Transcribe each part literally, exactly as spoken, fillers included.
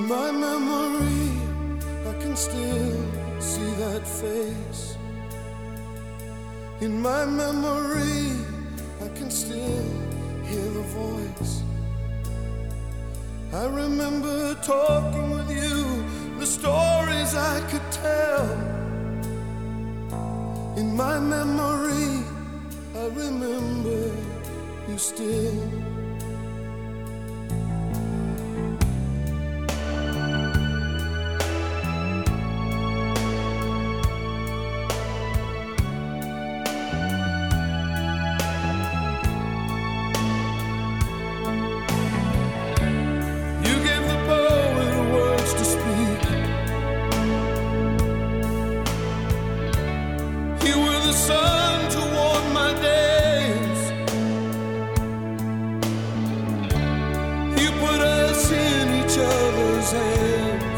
In my memory, I can still see that face. In my memory, I can still hear the voice. I remember talking with you, the stories I could tell. In my memory, I remember you still. Sun to warm my days. You put us in each other's hands.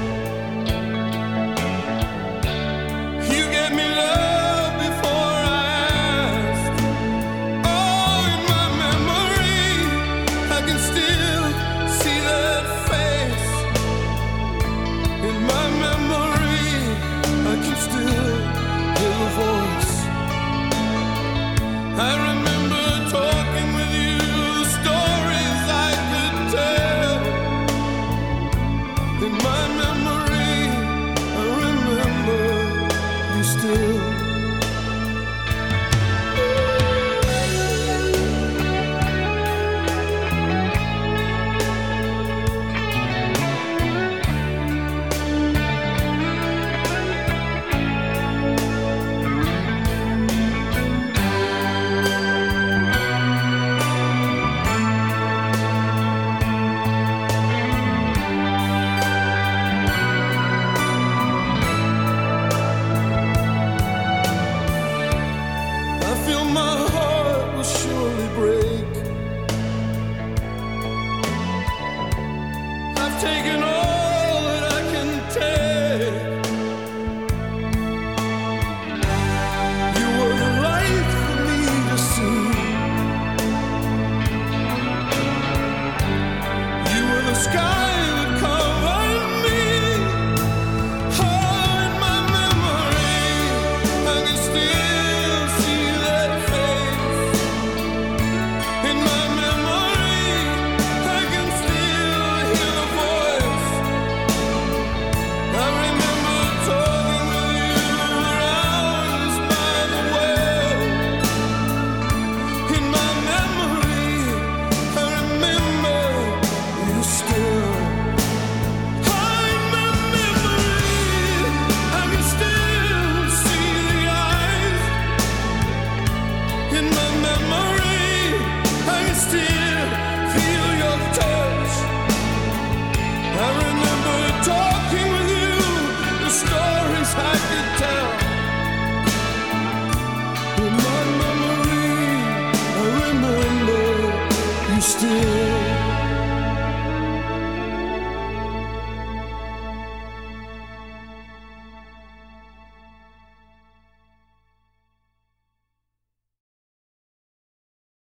You gave me love before I asked. Oh, in my memory, I can still see that face. In my memory, I can still hear the voice. I remember talking